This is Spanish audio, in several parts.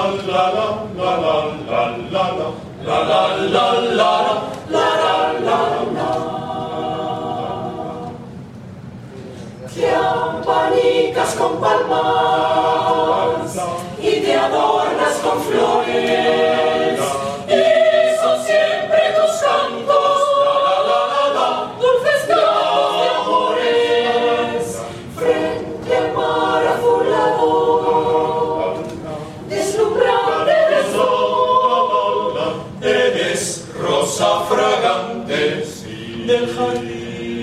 Te abanicas con palmas y te adornas con flores, y son siempre tus cantos, dulces cantos de amores, frente al mar azulado, deslumbrante de sol. Eres rosa fragante del jardín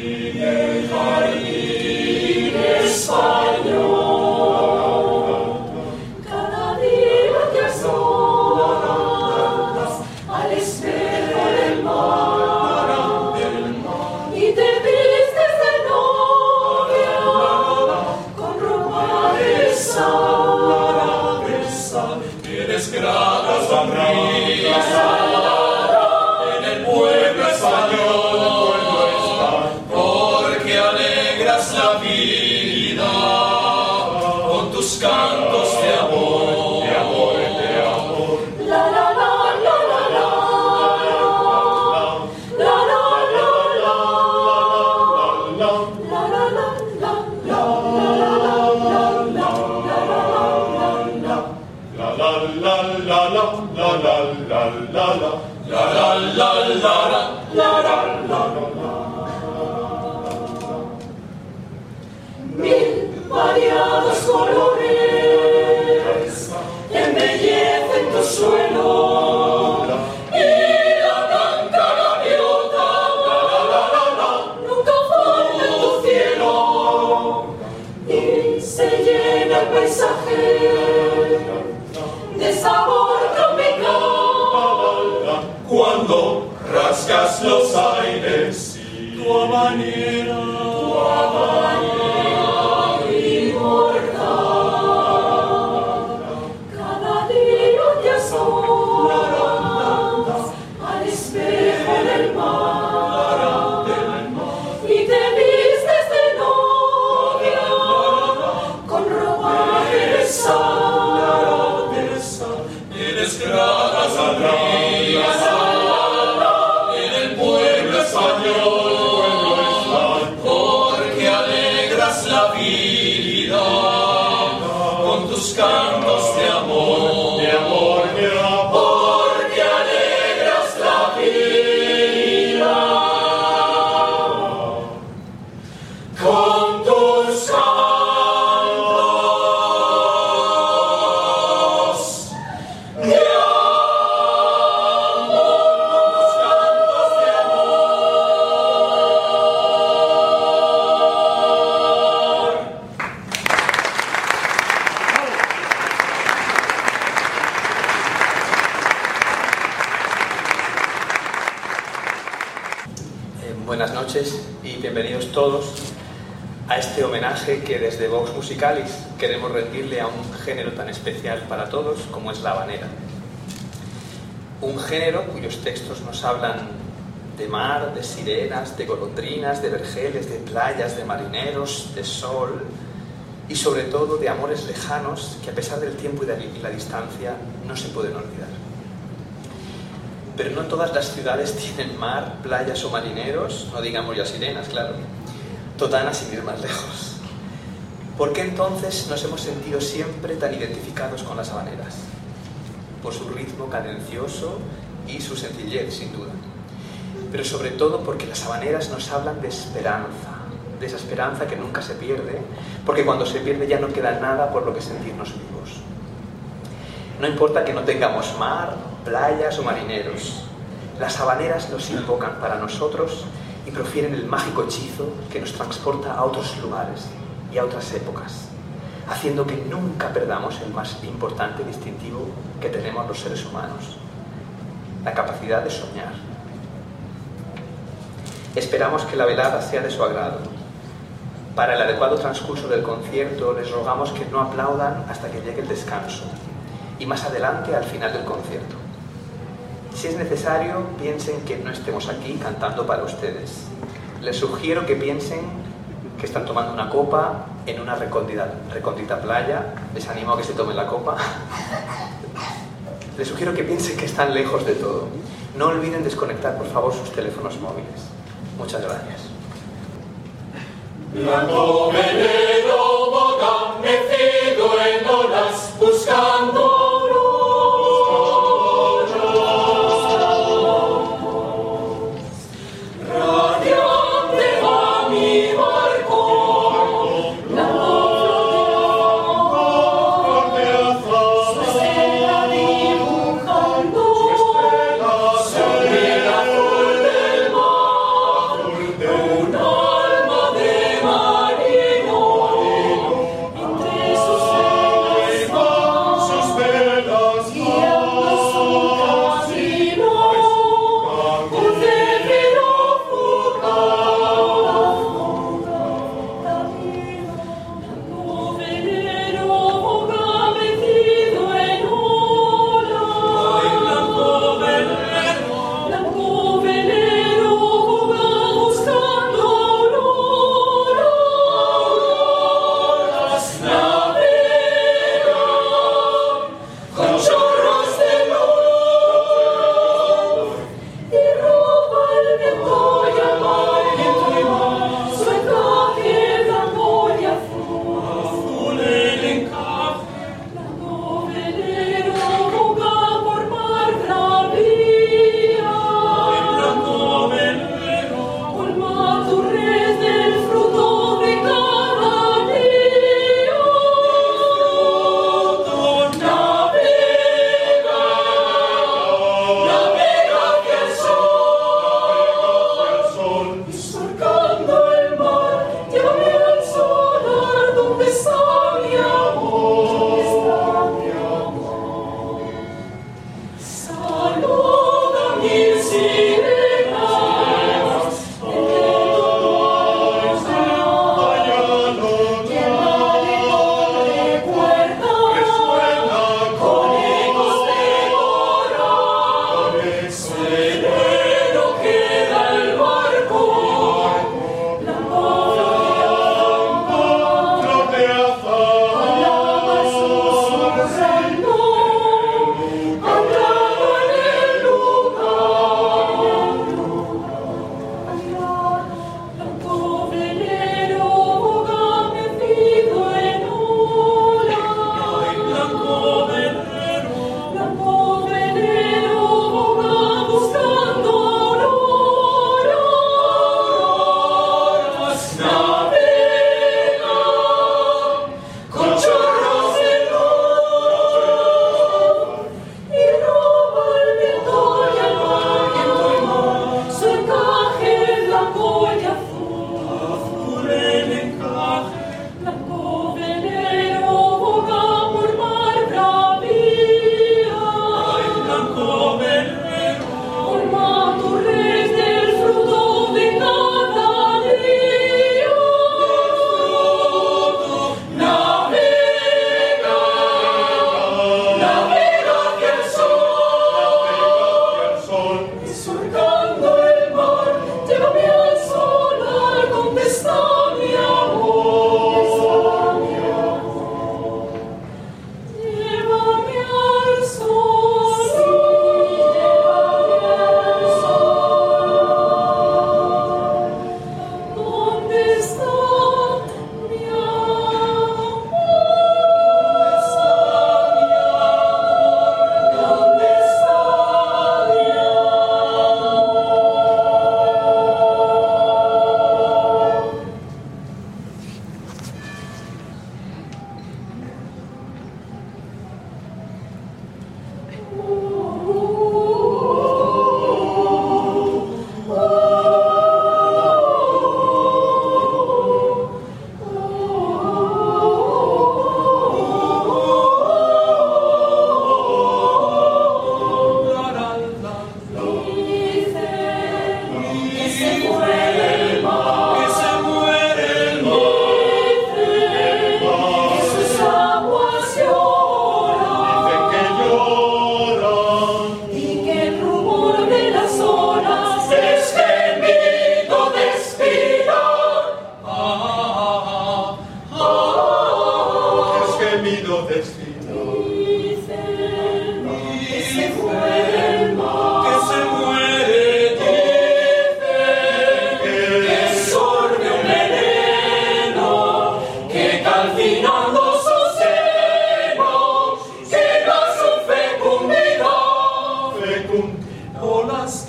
español. Cada día te asomas al espejo del mar y te vistes de novia con ropa de sal. Tienes grata sonrisa en el pueblo español, porque alegras la vida con tus cantos de amor, de amor, de amor. La la la la la la, la la la la, la la la la, mil variados colores embellecen tu suelo, y la blanca gaviota nunca falta en tu cielo, y se llena el paisaje de sabor tropical Cuando rasgas los aires y tu habanera inmortal. Cada día te asomas al espejo del mar y te vistes de novia con ropa de sal. eres grata sonrisa en el pueblo español, porque alegras la vida con tus cantos de amor, de amor, de amor. Porque alegras la vida con tus cantos de Buenas noches y bienvenidos todos a este homenaje que desde Vox Musicalis queremos rendirle a un género tan especial para todos como es la habanera. Un género cuyos textos nos hablan de mar, de sirenas, de golondrinas, de vergeles, de playas, de marineros, de sol y sobre todo de amores lejanos que a pesar del tiempo y la distancia no se pueden olvidar. Pero no todas las ciudades tienen mar, playas o marineros, no digamos ya sirenas, claro, totanas sin ir más lejos. ¿Por qué entonces nos hemos sentido siempre tan identificados con las habaneras? Por su ritmo cadencioso y su sencillez, sin duda. Pero sobre todo porque las habaneras nos hablan de esperanza, de esa esperanza que nunca se pierde, porque cuando se pierde ya no queda nada por lo que sentirnos vivos. No importa que no tengamos mar, playas o marineros, las habaneras los invocan para nosotros y profieren el mágico hechizo que nos transporta a otros lugares y a otras épocas, haciendo que nunca perdamos el más importante distintivo que tenemos los seres humanos, la capacidad de soñar. Esperamos que la velada sea de su agrado. Para el adecuado transcurso del concierto les rogamos que no aplaudan hasta que llegue el descanso y más adelante al final del concierto. Si es necesario, piensen que no estemos aquí cantando para ustedes. Les sugiero que piensen que están tomando una copa en una recóndita playa. Les animo a que se tomen la copa les sugiero que piensen que están lejos de todo. No olviden desconectar, por favor, sus teléfonos móviles. Muchas gracias. Blanco velero vaga, mecido en olas, buscando sus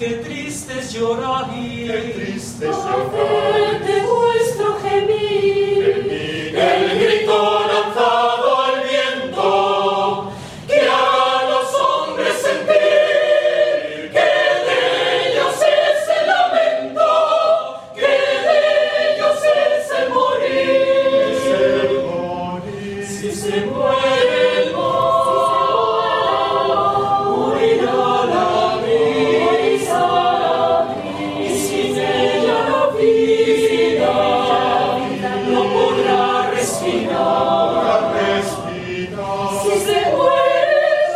qué tristes lloráis, qué tristes Haced de vuestro gemir, el grito lanzado al viento, que haga los hombres sentir que de ellos es el lamento, que de ellos es el morir. Si se muere el mar, morirá la vida, y sin ella la vida no podrá respirar. Si se muere el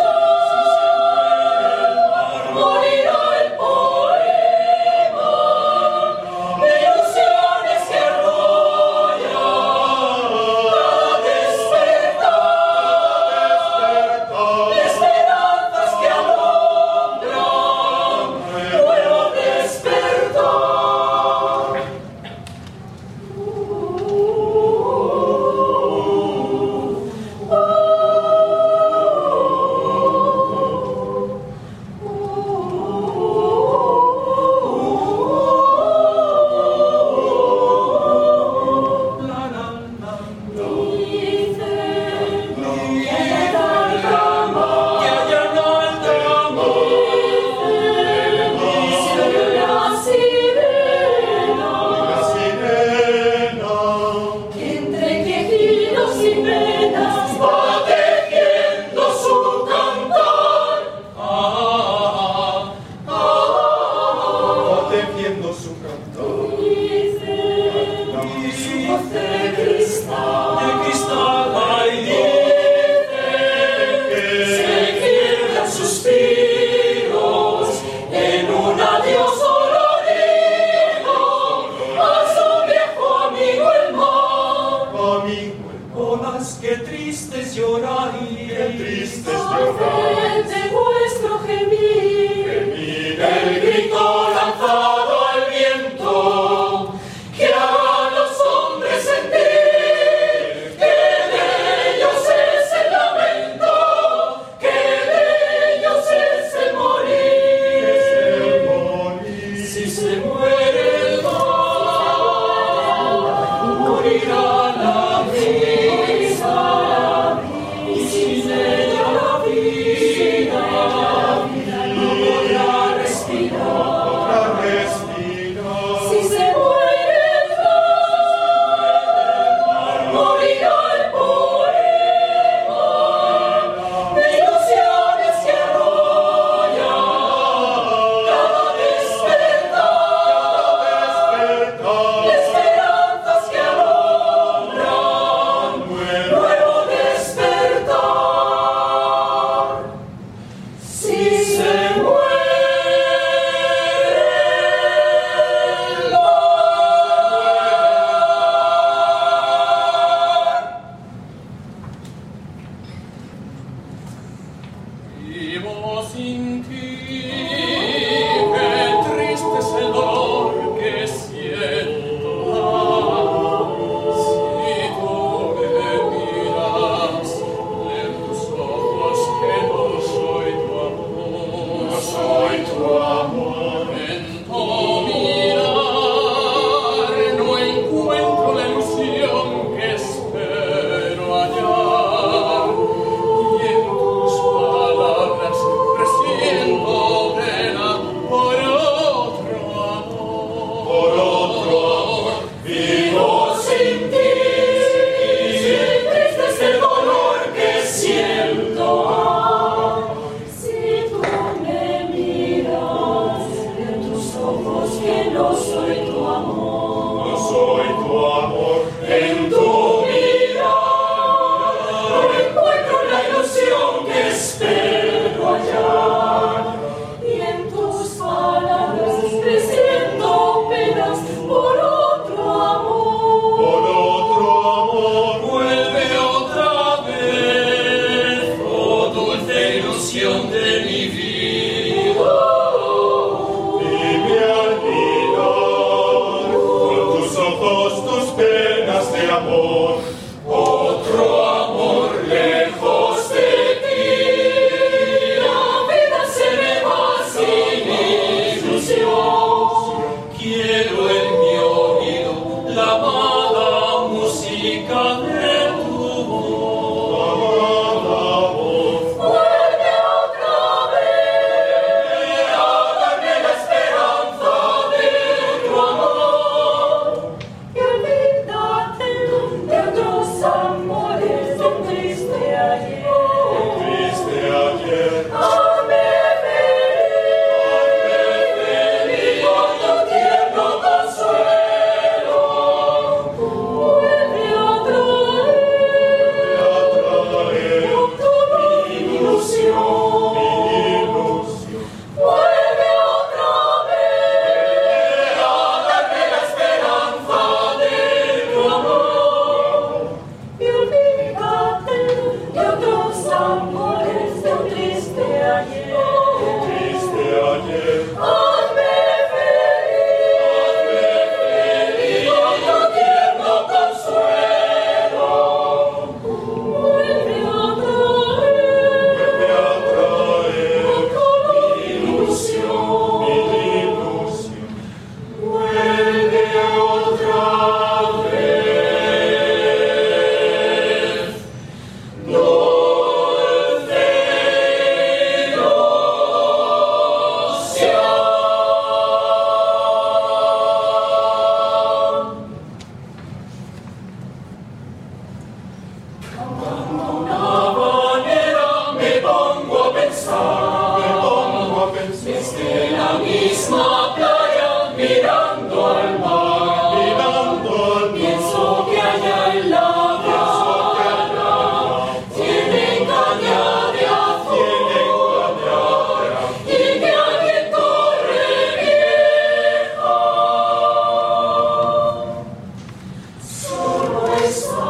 mar, morirá el poema de ilusiones que arrollan cada despertar, de esperanzas que alumbran nuevo despertar. Entre quejidos y penas va tejiendo su cantar. Va tejiendo su cantar. Su voz de cristal, ay, se quedan suspiros en un adiós dolorido a su viejo amigo el mar. olas que tristes lloráis, haced de vuestro gemir, el grito lanzado al viento, que haga a los hombres sentir que de ellos es el lamento, que de ellos es el morir. Si se muere el mar, morirá la vida, y sin ella la vida no podrá respirar. Si se muere el mar, morirá el poema de ilusiones que arrollan cada despertar, de esperanzas que alumbran nuevo despertar. Si se muere el mar. vivo sin ti, qué triste es el dolor que siento. Si tú me miras en tus ojos, que no soy tu amor, No soy tu amor. en tu mirar no encuentro la ilusión que espero hallar, y en tus palabras presiento pena por otro amor. Por otro amor vivo sin ti. Triste es el dolor que siento. si tú me miras en tus ojos, que no soy tu amor. No soy tu amor. En tu mirar no encuentro la ilusión que espero hallar. Y en tus palabras presiento penas por otro amor. Por otro amor Vuelve otra vez, oh dulce ilusión de mi vida. dime al mirar con tus ojos tus penas de amor. Otro amor lejos de ti. La vida se me va sin ayer. Triste ayer. Hazme feliz, Con tu tierno consuelo. vuelve a traer Vuelve a traer mi ilusión. Vuelve otra vez. Dulce Una manera me pongo a pensar, desde la misma playa mirando al mar, pienso que allá en la playa tienen caña de azúcar y que aquí Torre Vieja solo está.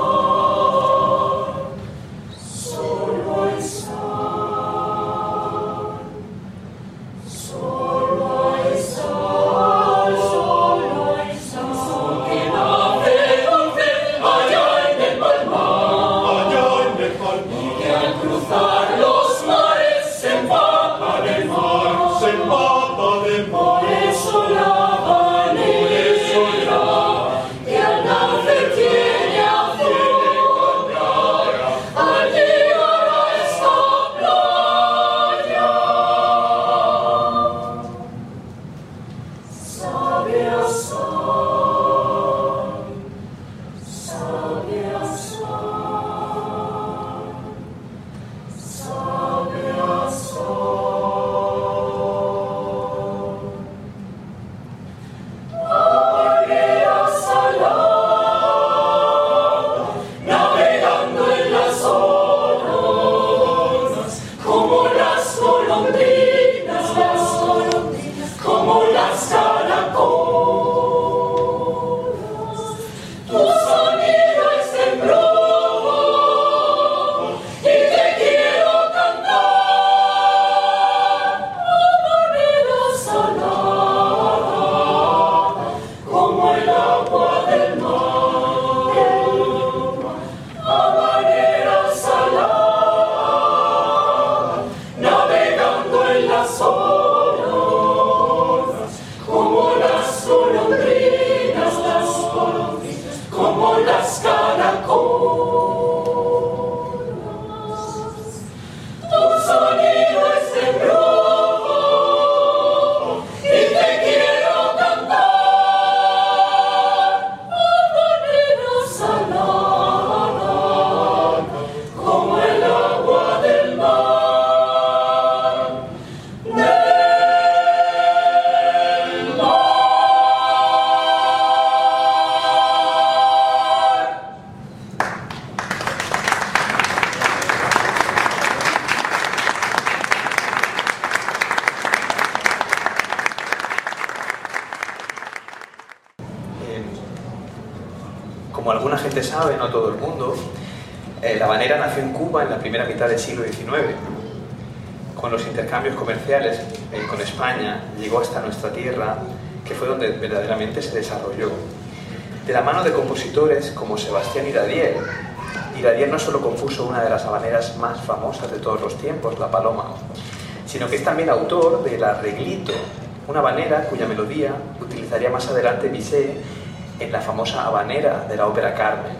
Por eso la vanera que al nacer tiene azul, al llegar a esta playa, sabe a sal, sabe a sal, sabe a sal. Navegando en las olas, como las golondrinas, como las caracolas. Tu sonido es embrujo y te quiero cantar. Habanera salada, como el agua del mar. Habanera salada, navegando en las olas, como las golondrinas, como las caracolas. Tu sonido es embrujo y te quiero cantar. Habanera salada, como el agua del mar. Del mar. Como alguna gente sabe, no todo el mundo, la habanera nació en Cuba en la primera mitad del siglo XIX. Con los intercambios comerciales con España, llegó hasta nuestra tierra, que fue donde verdaderamente se desarrolló. De la mano de compositores como Sebastián Iradier. Iradier no solo compuso una de las habaneras más famosas de todos los tiempos, La Paloma, sino que es también autor del Arreglito, una habanera cuya melodía utilizaría más adelante Bizet en la famosa habanera de la ópera Carmen.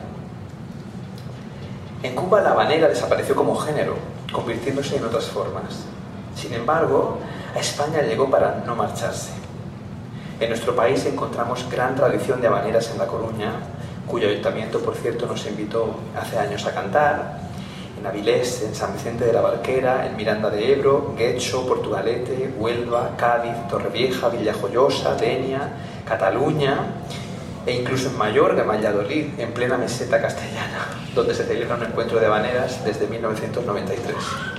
En Cuba la habanera desapareció como género, convirtiéndose en otras formas. Sin embargo, a España llegó para no marcharse. En nuestro país encontramos gran tradición de habaneras en La Coruña, cuyo ayuntamiento, por cierto, nos invitó hace años a cantar, en Avilés, en San Vicente de la Barquera, en Miranda de Ebro, Guecho, Portugalete, Huelva, Cádiz, Torrevieja, Villajoyosa, Denia, Cataluña, e incluso en Mallorca, Valladolid, en plena meseta castellana, donde se celebra un encuentro de habaneras desde 1993.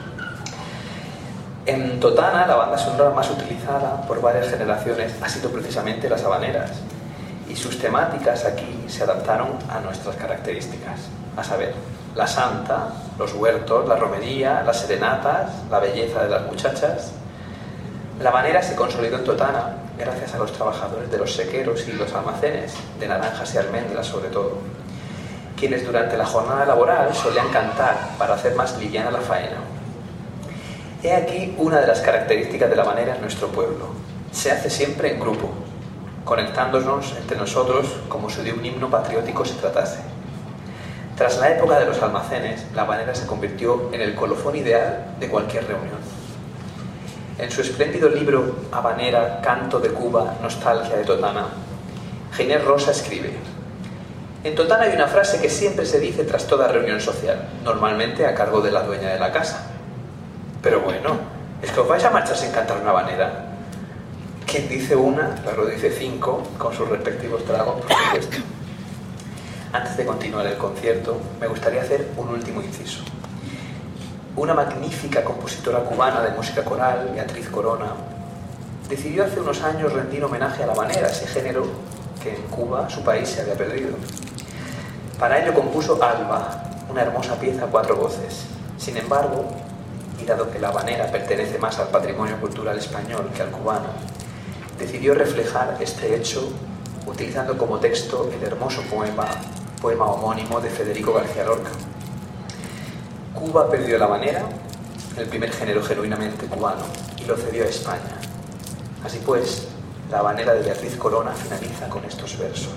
En Totana, la banda sonora más utilizada por varias generaciones ha sido precisamente las habaneras, y sus temáticas aquí se adaptaron a nuestras características, a saber, la santa, los huertos, la romería, las serenatas, la belleza de las muchachas. La habanera se consolidó en Totana gracias a los trabajadores de los sequeros y los almacenes, de naranjas y almendras sobre todo, quienes durante la jornada laboral solían cantar para hacer más liviana la faena. He aquí una de las características de la habanera en nuestro pueblo. Se hace siempre en grupo, conectándonos entre nosotros como si de un himno patriótico se tratase. Tras la época de los almacenes, la habanera se convirtió en el colofón ideal de cualquier reunión. En su espléndido libro Habanera, Canto de Cuba, Nostalgia de Totana, Ginés Rosa escribe: en Totana hay una frase que siempre se dice tras toda reunión social, normalmente a cargo de la dueña de la casa. Pero bueno, ¿es que os vais a marchar sin cantar una habanera? Quien dice una, luego dice 5, con sus respectivos tragos, por supuesto. Antes de continuar el concierto, me gustaría hacer un último inciso. Una magnífica compositora cubana de música coral, Beatriz Corona, decidió hace unos años rendir homenaje a la habanera, ese género que en Cuba, su país, se había perdido. Para ello compuso Alba, una hermosa pieza a 4 voces. Sin embargo, y dado que la habanera pertenece más al patrimonio cultural español que al cubano, decidió reflejar este hecho utilizando como texto el hermoso poema homónimo de Federico García Lorca. Cuba perdió la habanera, el primer género genuinamente cubano, y lo cedió a España. Así pues, la habanera de Beatriz Corona finaliza con estos versos.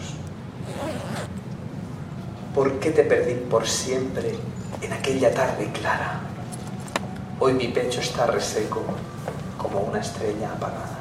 ¿Por qué te perdí por siempre en aquella tarde clara? Hoy mi pecho está reseco como una estrella apagada.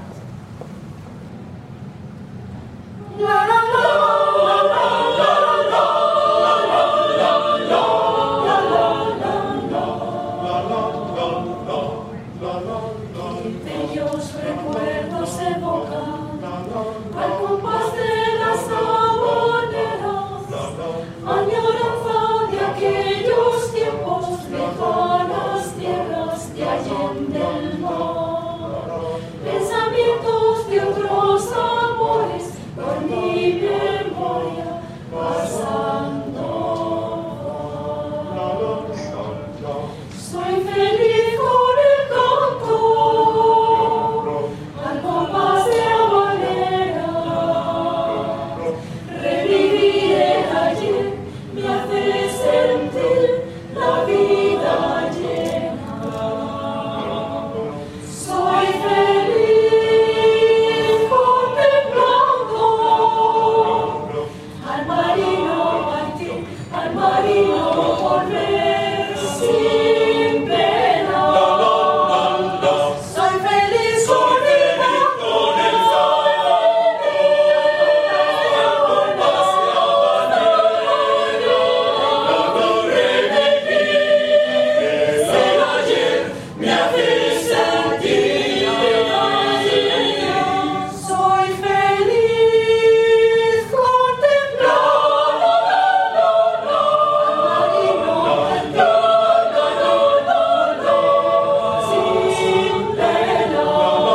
Bellos recuerdos evocan al compás de las habaneras, añoranza de aquellos tiempos, lejanas tierras de allende el mar, pensamientos de otros amores por mi memoria pasando. Soy feliz con el canto, al compás de habanera. Revivir el ayer me hace sentir la vida llena. Soy feliz contemplando al marino partir, al marino volver sin pena. Soy feliz con el soy feliz contemplando al marino sin pena.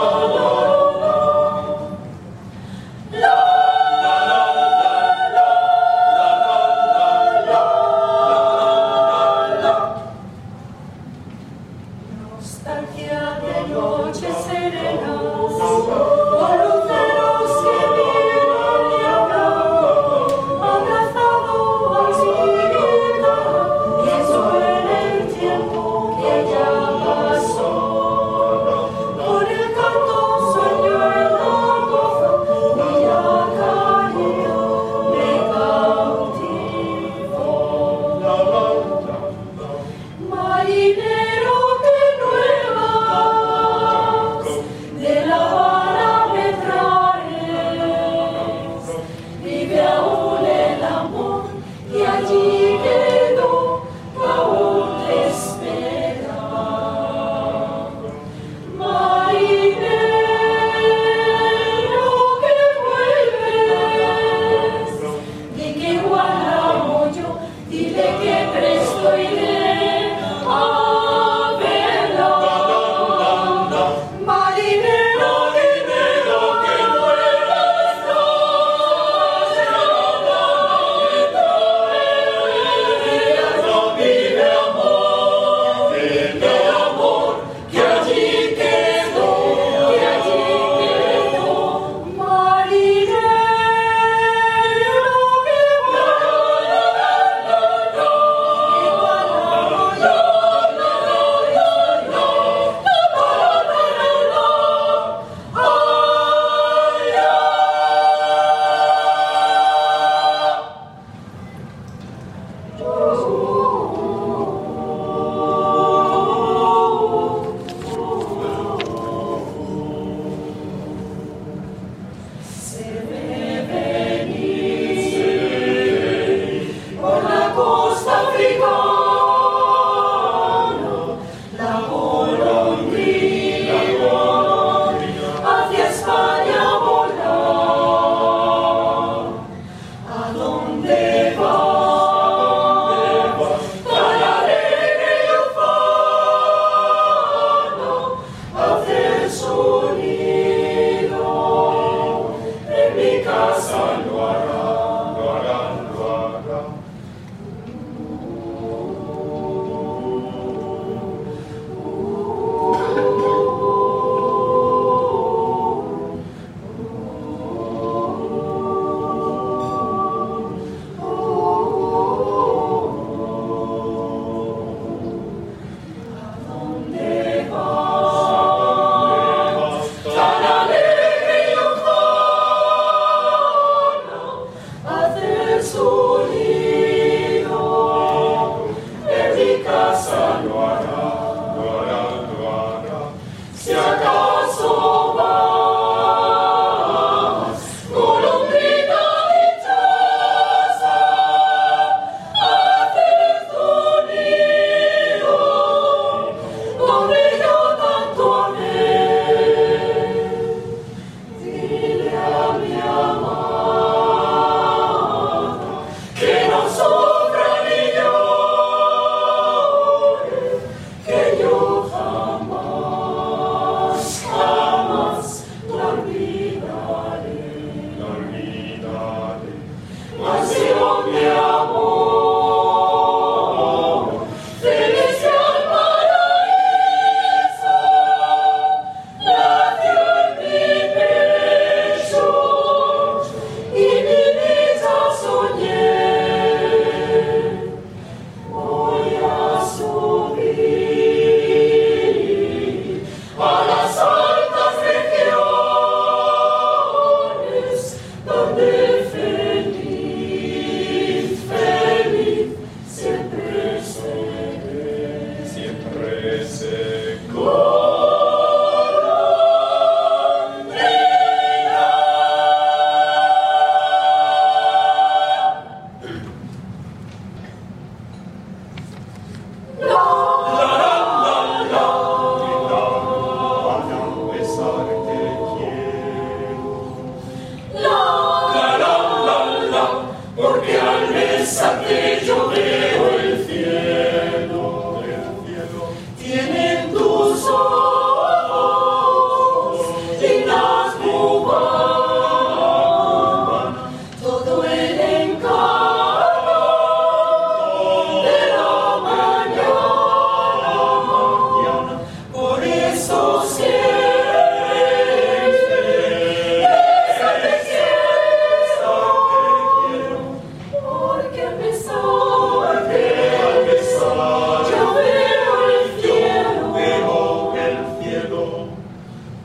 Nostalgia de noches serenas, con luceros que miran y hablan, abrazado al cielo, que suene el tiempo que ya pasó. Por el canto sueño en la goza, y ya cariño me cautivó. Marinero que nuevas de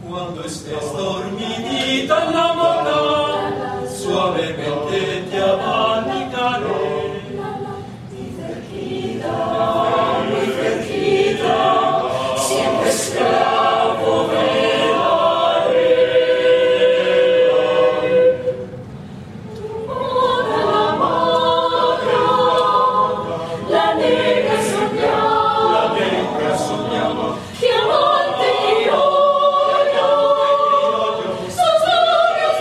Cuando estés dormidita en la hamaca, suavemente te abanicaré. Muy cerquita, siempre esclavo velaré. Toda la hamaca, la negra soñaba, que amante criollo, sus labios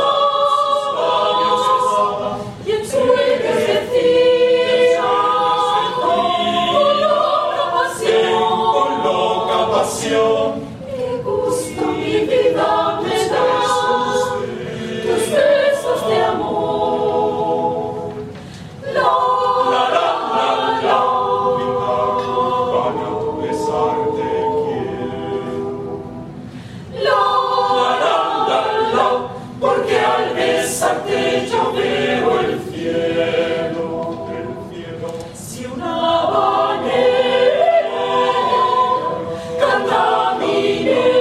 besaba, y en sueños decía, con loca pasión, qué gusto mi vida me da, tus besos de amor. Porque al besarte yo veo el cielo, si una habanera canta mi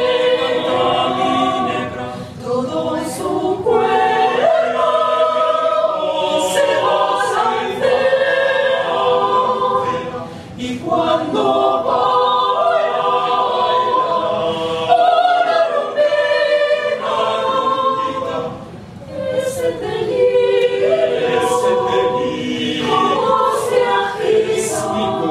negra, todo su cuerpo se balancea, y cuando baila una rumbita, ese delirio, cómo se agita.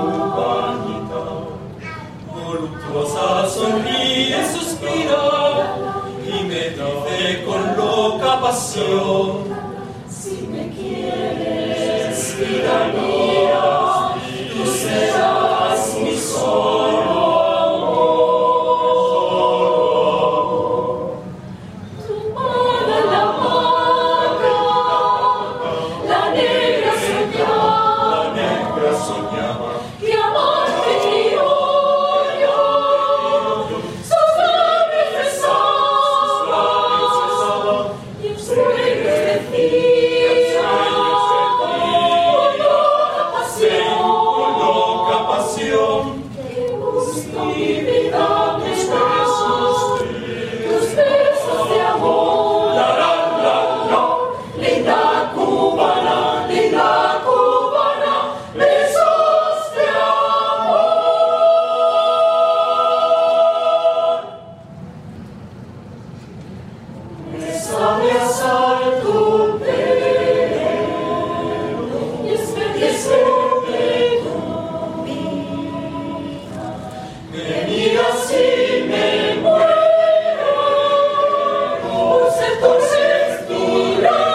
Voluptuosa sonríe, suspira y me dice con loca pasión: Si me quieres, vida mía, tú serás mi solo amor. Tumbada en la hamaca, la negra soñaba, que amante criollo, sus labios besaba, y en sueños decía, con loca pasión, qué gusto mi vida me da, tus besos de amor. Linda cubana, besos de amor. Bésame a sal tu pelo, y espérate tu vida. Me miras y me muero por ser tu textura.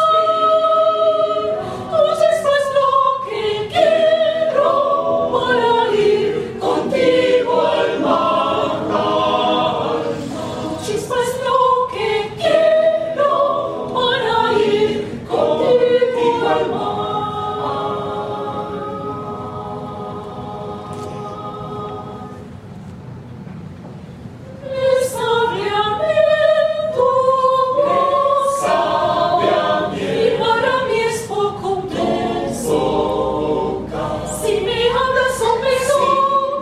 Tu chispa es lo que quiero para ir contigo al mar. Tu chispa es lo que quiero para ir contigo al mar. Bésame a mí, y para mí es poco un beso. Si me hablas un beso,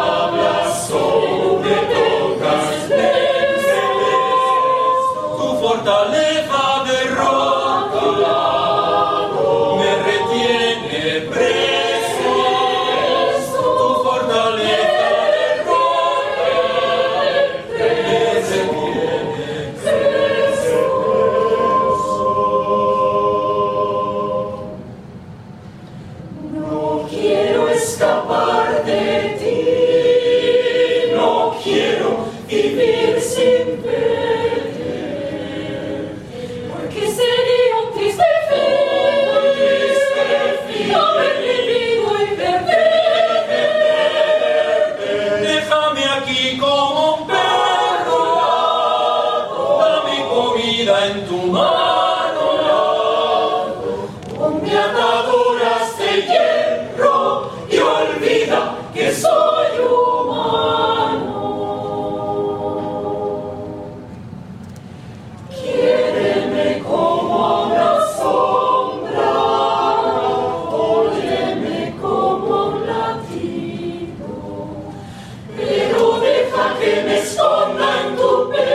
me tocas el beso. tu fortaleza de roca me retiene preso. Tu fortaleza de roca me retiene preso. No quiero escapar de ti, no quiero vivir sin verte, porque sería un triste fin haber vivido y perderte. Déjame aquí como un perro, dame comida en tu mano. Ponme ataduras de hierro y olvida que soy humano. Quiéreme como una sombra, óyeme como un latido, pero deja que me esconda en tu pecho.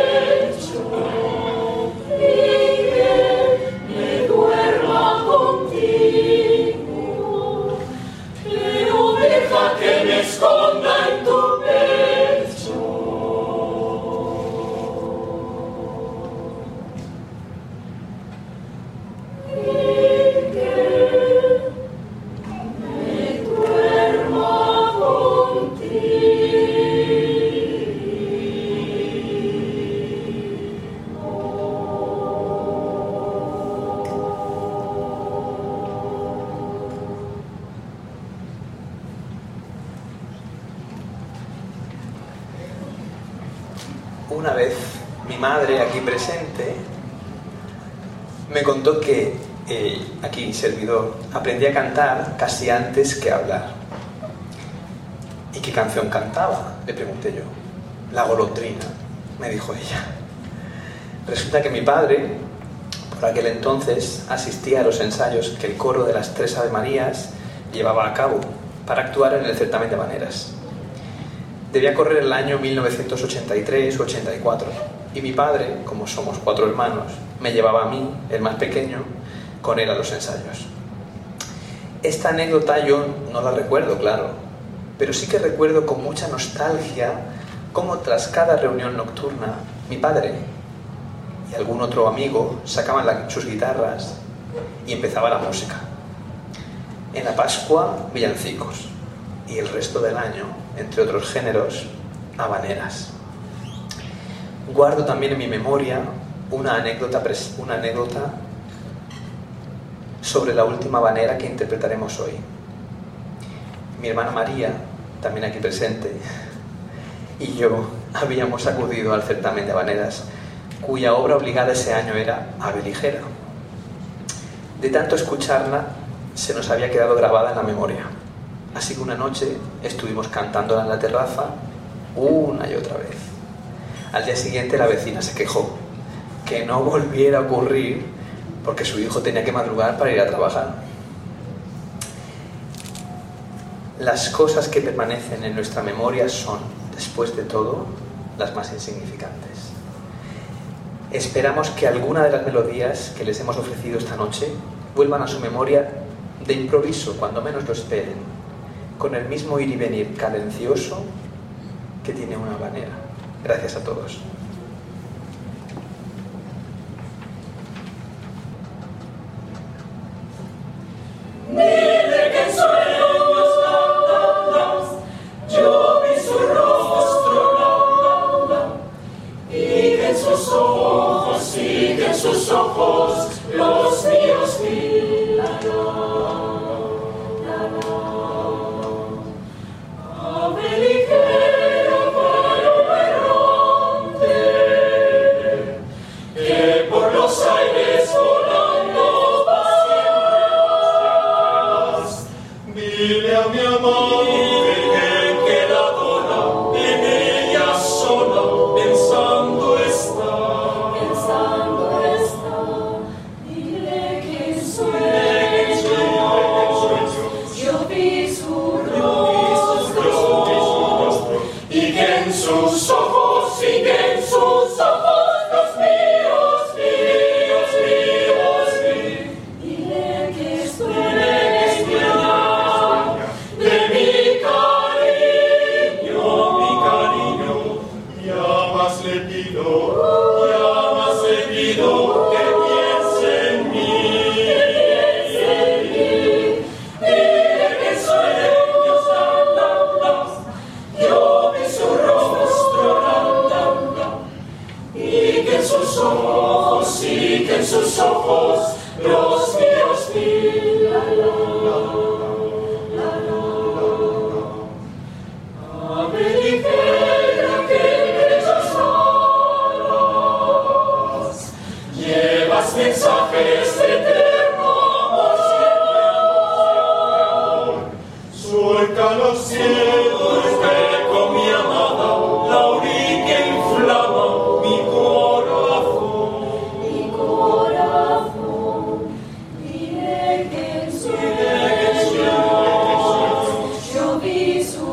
una vez mi madre, aquí presente, me contó que aquí, servidor, aprendí a cantar casi antes que hablar. ¿Y qué canción cantaba?, le pregunté yo. La golondrina, me dijo ella. Resulta que mi padre, por aquel entonces, asistía a los ensayos que el coro de las 3 Ave Marías llevaba a cabo para actuar en el certamen de habaneras. Debía correr el año 1983 o 84, y mi padre, como somos 4 hermanos, me llevaba a mí, el más pequeño, con él a los ensayos. Esta anécdota yo no la recuerdo, claro, pero sí que recuerdo con mucha nostalgia cómo tras cada reunión nocturna mi padre y algún otro amigo sacaban sus guitarras y empezaba la música. En la Pascua, villancicos, y el resto del año, entre otros géneros, habaneras. Guardo también en mi memoria una anécdota sobre la última habanera que interpretaremos hoy. Mi hermana María, también aquí presente, y yo habíamos acudido al certamen de habaneras, cuya obra obligada ese año era Ave Ligera. De tanto escucharla, se nos había quedado grabada en la memoria. Así que una noche estuvimos cantándola en la terraza una y otra vez. Al día siguiente la vecina se quejó que no volviera a ocurrir porque su hijo tenía que madrugar para ir a trabajar. Las cosas que permanecen en nuestra memoria son, después de todo, las más insignificantes. Esperamos que alguna de las melodías que les hemos ofrecido esta noche vuelvan a su memoria de improviso, cuando menos lo esperen, con el mismo ir y venir cadencioso que tiene una habanera. Gracias a todos. Dile que en sueños yo vi su rostro y que en sus ojos los míos vi. Ave ligera, paloma errante, que por los aires volando vas. Dile a mi amor que la adora, en ella sola pensando está. Dile que en sueños yo vi su rostro y que en sus ojos los míos vi. Dile que estoy de mi cariño, ya más le pido que piense en mí. Dile que en sueños yo vi su rostro y que en sus ojos los míos vi. Ave ligera que bellas alas, llevas mensajes de eterno amor. Suelta los cielos, ve con mi amada, la orilla que inflama mi corazón. Dile que en sueños yo vi su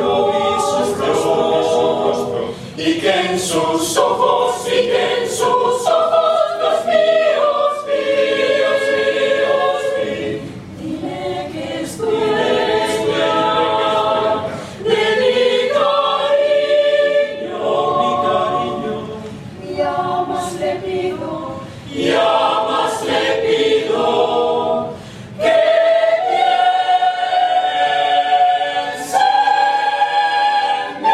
rostro y que en sus ojos los míos vi. Dile que estoy de mi cariño, ya más le pido que piense en mí.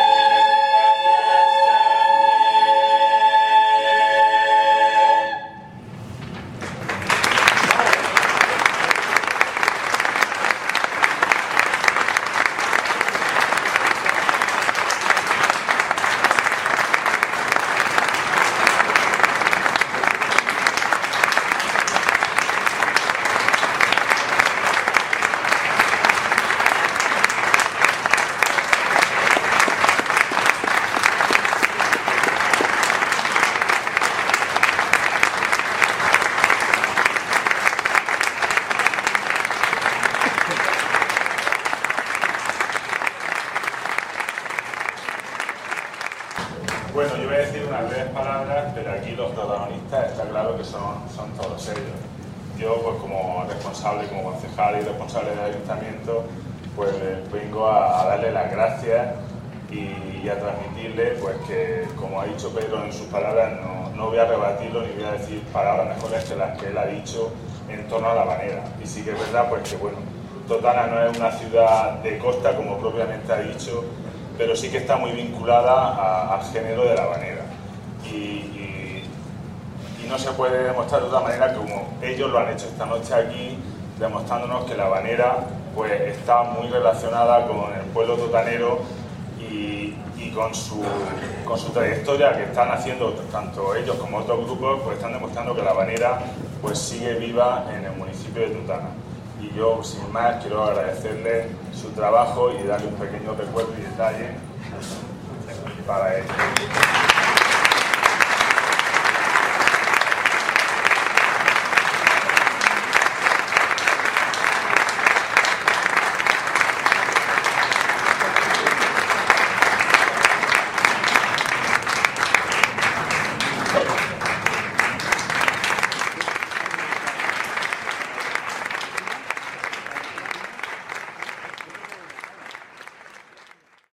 breves palabras, pero aquí los protagonistas está claro que son todos ellos. Yo, pues como responsable, como concejal y responsable del ayuntamiento, pues vengo a darle las gracias y a transmitirle pues que, como ha dicho Pedro en sus palabras, no voy a rebatirlo ni voy a decir palabras mejores que las que él ha dicho en torno a La Habanera. Y sí que es verdad pues que bueno, Totana no es una ciudad de costa como propiamente ha dicho, pero sí que está muy vinculada al género de La Habanera. Y no se puede demostrar de otra manera que como ellos lo han hecho esta noche aquí, demostrándonos que La Habanera pues está muy relacionada con el pueblo totanero y con su trayectoria que están haciendo tanto ellos como otros grupos, pues están demostrando que La Habanera pues sigue viva en el municipio de Totana. Y yo, sin más, quiero agradecerle su trabajo y darle un pequeño recuerdo y detalle para ello.